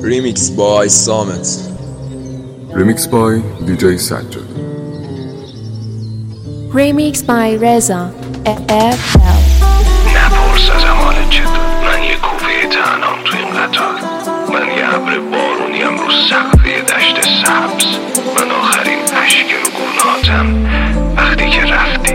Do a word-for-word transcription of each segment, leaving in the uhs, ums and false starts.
Remix by Samet. Remix by دی جی سجاد. Remix by Reza اف اف ال. نپرس از حالت چطور، من یه کوفه تنهام تو این قطار، من یه ابر بارونیم رو سقفه دشت سبز، من آخرین اشک رو گناهاتم وقتی که رفتی.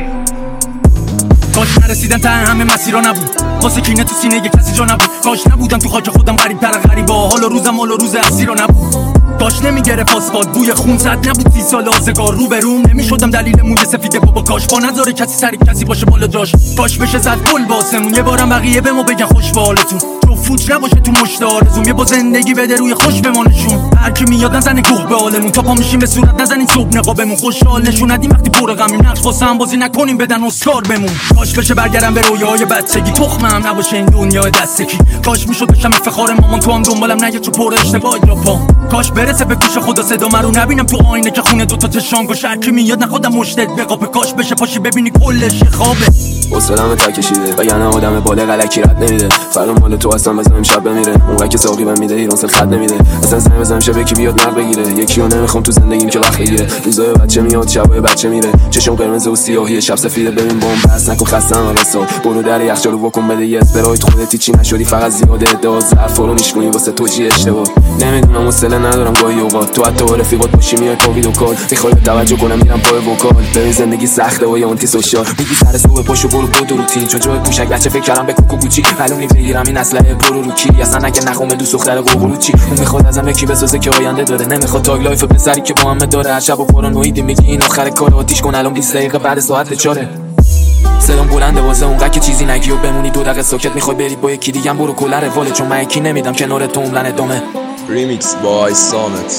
کاش نرسیدم ته همه مسیرها نبود، واسه کینه تو سینه یه کسی جا نبود. کاش نبودم تو خاک خودم غریب تر غریبا، حالا روزم حالا روز اسیرا نبود. کاش نمیگرفت آسفالت بوی خون، صد نبود سی سال آزگار رو به روم، نمیشدم دلیل موی سفید بابا. کاش با نذاره کسی سری کسی باشه بالا جاش، کاش بشه زد گل باسمون، یه بارم بقیه به ما بگن خوش به حالتون، تو فوت نباشه تو مشت آرزوم، یه با زندگی بده روی خوش بمانشون. هر کی میاد نزنه گوه به حالمون، تا پا میشیم به صورت نزنین صبح نقابمون، خوشحال نشون ندیم وقتی پر غمیم، نقش واسه هم بازی نکنیم بدن اسکار بمون. کاش بشه برگردم به رویاهای بچگی، تخمم نباشه این دنیا دستکی، کاش میشد بشم افتخار مامان، تو هم دنبالم نگه تو پر اشتباه یا پام. کاش برسه به گوش خدا صدا رو نبینم تو آینه که خونه دوتا چشام گوش، هر کی میاد نخودم مشتت بقاپه، کاش بشه پاشی ببینی کلش خوابه. حوصله‌مو تا کشیده وگرنه آدم بالغ الکی رد نمیده، فردا مال تو هستم بزنم امشب بمیره، اون که ساقی بهم میده ایران سل خط نمیده، اصلا زنگ بزنم شب یکی بیاد نق بگیره، یکی رو نمیخوام تو زندگیم که وقت بگیره، روزای بچه میاد شبای بچه میره، چشم قرمز و سیاهی شب سفیده، ببین بمب بس نکن خستم حالا سال، برو در یخچالو بکن بده یه اسپرایت، خودت چی نشدی فقط زیاده ادعا، ظرف رو میشکنی واسه تو چی اشتباه، نمیدونم حوصله ندارم گاهی اوقات، تو حتی رفیقات باشی میای تو ویدیو کال، میخوای توجه کنم میرم پای وکال، ببین زندگی سخته و یا آنتی سوشال، میگی سر صبح پاشو برو بود روتین، چون جای پوشک بچه فکر کردم به کوکو گوچی، معلوم نیست بگیرم این اسلحه برو رو کی، اصلا اگه نخوام دوست دختر قوقلو چی، اون میخواد ازم یکی بسازه که آینده داره، نمیخواد تاگ لایف پسری که با همه داره، هر شب و پارانویدی میگی این آخر کار، آتیش کن الان بیست دقیقه بعد ساعت چهاره، صدام بلنده واسه اونقدر که چیزی نگی و بمونی دو دقیقه ساکت، میخوای بری با یکی دیگه برو کلر واله، چون من یکی نمیدم کنار تو عمرن ادامه. Remix by Samet.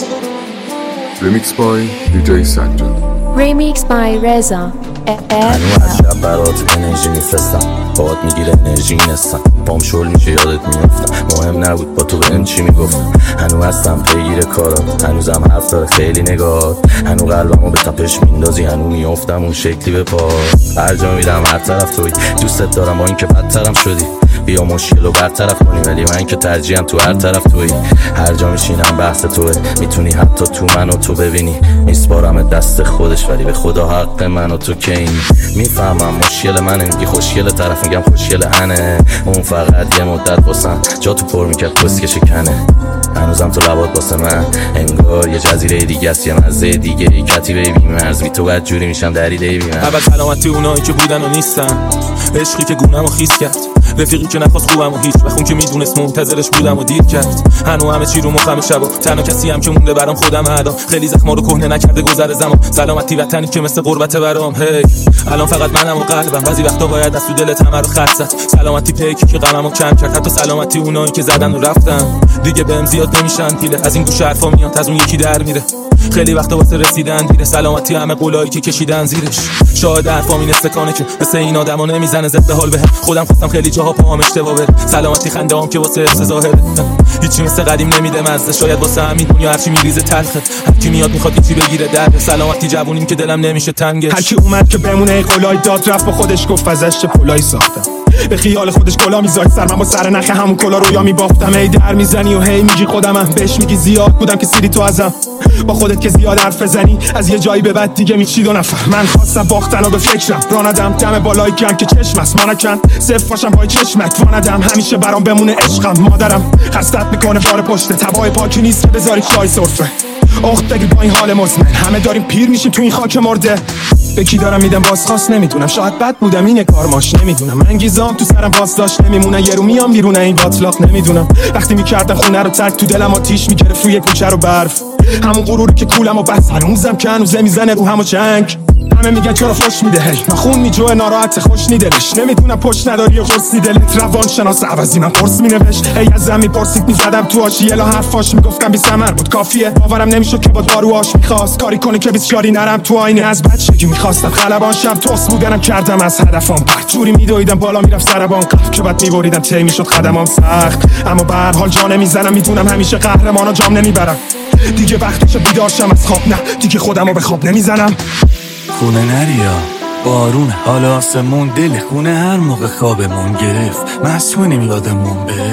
Remix by دی جی سجاد. Remix by Reza اف اف هنو از شب برات انرژی میفرستم، باهات میگیره انرژی نستم، پام شل میشه یادت میافتم، مهم نبود با تو بهم چی میگفتم، هنو هستم پیگیر کارات، هنوزم حرف داره خیلی نگاهات، هنو قلبمو به تپش میندازی، هنو میافتم اون شکلی به پا، هر جا میرم هر طرف توی، دوستت دارم با اینکه بدترم شدی، بیا مشکل رو برطرف کنی، ولی من که ترجیحم تو هر طرف توی، هر جا میشینم بحث توه، میتونی حتی تو منو تو ببینی، میسپارم دست خودش ولی به خدا حق منو تو که این، میفهمم مشکل منه، میگی خوشگل طرف میگم خوشگل انه، اون فقط یه مدت باسم جا تو پر میکرد پسک شکنه، هنوزم تو لبات واسه من انگار یه جزیره دیگه است، یه مزه دیگه ای کتیبه بی مرز، بی تو بعد جوری میشم دریده بی من. اول سلامتی اونایی که بودن و نیستن، عشقی که گونم و خیس کرد، رفیقی که نخواست خوبم و هیچ بخون که میدونست منتظرش بودم و دیر کرد، هنو همه چی رو مخم شبا، تنها کسی هم که مونده برام خودم الان، خیلی زخما رو کهنه نکرده گذر زمان، سلامتی وطنی که مثل قربت برام، هی الان فقط منم و قلبم، بعضی وقتا باید از تو دلت همه رو خط زد، سلامتی پیکی که غممو کم کرد، حتی سلامتی اونایی که زدن و رفتن دیگه بهم زیاد نمیشن پیله، از این گوش حرفا میاد از اون یکی در میره، خیلی وقتا واسه رسیدن دیره، سلامتی همه قولایی که کشیدن زیرش، شاید حرفام این استکانه که مثل این آدما نمیزنه ضد حال بهم، خودم خواستم خیلی جاها پاهم اشتباه بره، سلامتی خندهام که واسه حفظ ظاهره، هیچی مثل قدیم نمیده مزه، شاید واسه همین دنیا هرچی میریزه تلخه، هر کی میاد میخواد یکی بگیره درد، سلامتی جوونیم که دلم نمیشه تنگش، هر کی اومد که بمونه قولای داد رفت با خودش گفت ازش چه پولای ساختم، به خیال خودش کلا میذاشت سر، من با سر نخ همون کلا رو یا میباختم، هی در میزنی و هی میگی خودمم، بهش میگی زیاد بودم که سیری تو ازم، با خودت که زیاد حرف بزنی از یه جایی به بعد دیگه میچید و نفر، من خواستم باختن و به فکرم راندم دم بالای کن که چشم است مانکن صرف باشم پای چشمت واندم، همیشه برام بمونه عشقم، مادرم خستت میکنه بار پشت تبای پاکی نیست که بذاری چای سرفه، اخت بگیر با این حال مزمن، همه داریم پیر میشیم تو این خاک مرده، به کی دارم میدم بازخواست نمیدونم، شاید بد بودم اینه کارماش نمیدونم، من گیزام تو سرم باز داشت نمیمونه، یه رو میام بیرونه این باطلاق نمیدونم، وقتی میکردم خونه رو ترک تو دلم آتیش میگرفت روی کوچه رو برف، همون غروری که کولم و بس هنوزم که هنوزه میزنه رو همو چنگ، همه میگن چرا فش میده، هی من خون میجوه ناراحت خوش نیدلش، نمیدونم پشت نداری و قرص نیدلت، روان شناس عوضی من قرص مینوشت، هی از زن میپرسید میزدم تو آشی، الا حرفاش میگفتم بی ثمر بود کافیه، باورم نمیشد که با داروهاش میخواست کاری کنه که بسیاری نرم تو آینه، از بچگی میخواستم خلبان شم، توس بودنم کردم از هدفم پرت، جوری میدویدم بالا میرفت سربان قلب که بعد میبریدم تی میشد قدمام سخت، اما به هر حال جا نمیزنم، میدونم همیشه قهرمانا جام نمیبرم، دیگه وقتشه بیدار شم از خواب، نه دیگه خودمو به خواب نمیزنم، خونه نریا بارونه حالا آسمون دل خونه هر موقع خوابمون گرفت، مسئولیم یادمون بره،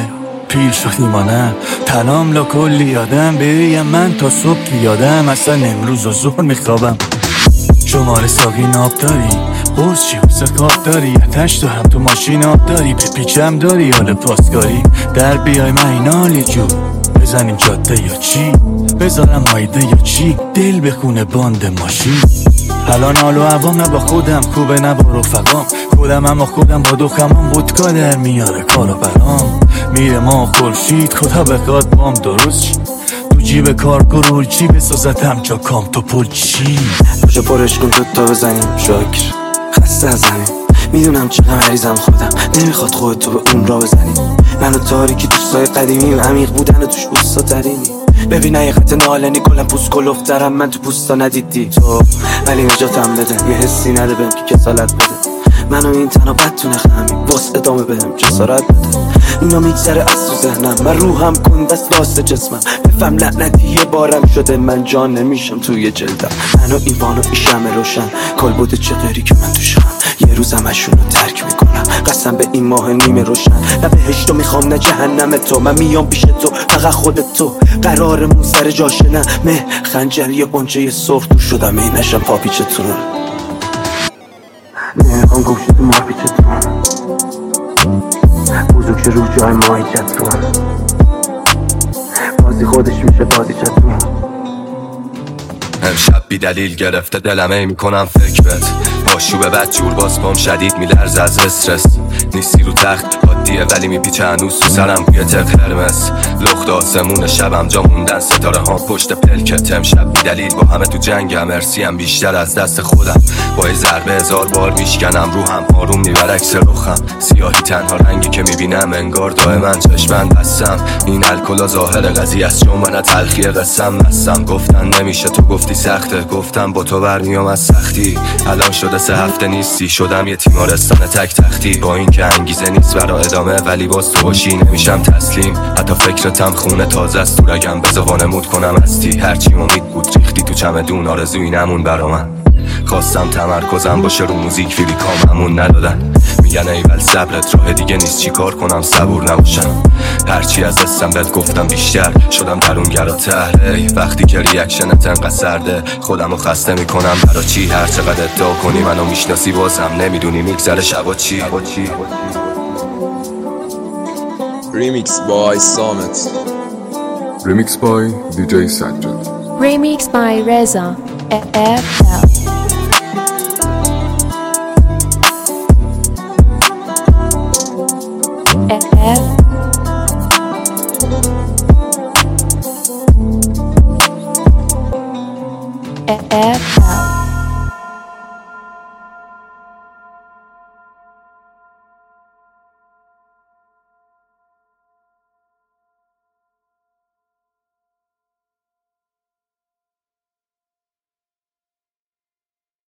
پیر شدیم ما نه تنام لا کلی یادم بریم من تا صبح که یادم اصلا امروز و ظهر میخوابم شماره ساقی ناب داری قرص چی واسه کاب داری اتش دارم تو ماشین آب داری به پیچم داری حال پاسکاری در بیای من اینال یه جو بزنیم جاده یا چی بذارم مایده یا چی دل بخونه باند ماشین الان حال و عوام نه با خودم خوبه نه با رفقام خودم اما خودم با دخمام ودکا در میاره کارو برام میره ما خورشید خدا بخواد بام درست چی تو جیب کار گرول چی بسازتم جا کام تو پل چی پاشو پرش کن تو تا بزنیم شاکر خسته از همین میدونم چقدر مریضم خودم نمیخواد خودتو به اون را بزنی منو تاریکی دوستای قدیمیم عمیق بودن و توش بوستا ترینی ببین حقیقت نالنی کلم پوست کلوف دارم من تو پوستا ندیدی تو ولی نجاتم بده یه حسی نده بهم که کسالت بده منو این تنها بدتونه خمی باس ادامه بهم جسارت بده اینا میگذره از تو ذهنم من روحم کن دست راست جسمم بفهم لعنتی یه بارم شده من جان نمیشم توی جلدم منو این بانو این شمع روشن کل بوده چه غیری که من توشم یه روزم اشونو ترک میکنم قسم به این ماه نیمه روشن نه بهشتو میخوام نه جهنم تو من میام پیش تو فقط خودت تو قرارمون سر جاشه نه مه خنجر یه قنچه سرخ تو شدم ای نشم پاپیچتون نمیخوام گوشت تو مارپیچتون بزرگ رو جای ماهی چتون بازی خودش میشه بازی چتون امشب بی دلیل گرفته دلم ای میکنم فکر بهت باشوبه بد جور باز پام شدید میلرز از استرس نیستی رو تخت عادیه ولی میپیچه هنوز تو سرم بوی تق قرمز لخت آسمون شبم جا موندن ستاره ها پشت پلکت امشب بی دلیل با همه تو جنگم مرسیم بیشتر از دست خودم با یه ضربه هزار بار میشکنم روحم آروم میبر عکس رخم سیاهی تنها رنگی که میبینم انگار دائما چشمن بستم این الکلا ظاهر قضیه است چون من تلخی قسم مستم گفتن نمیشه تو گفتی سخته گفتم با تو برمیام از سختی الان شده سه هفته نیستی شدم یه تیمارستان تک تختی با این که انگیزه نیست برا ادامه ولی باز تو باشی نمیشم تسلیم حتی فکرتم خونه تازه است تو رگم بذار وانمود کنم هستی هرچی امید بود ریختی تو چمدون آرزوی نمون برا من خواستم تمرکزم باشه رو موزیک فیلی کاممون ندادن میگن ایول صبرت راه دیگه نیست چی کار کنم صبور نباشم هرچی از دستم بهت گفتم بیشتر شدم درونگراتر وقتی که ریاکشنت انقدر سرده خودمو خسته میکنم برا چی هر چقدر ادعا کنی منو میشناسی بازم نمیدونی میگذره شبا چی Remix by Samet. Remix by دی جی سجاد. Remix by Reza اف ال. F F F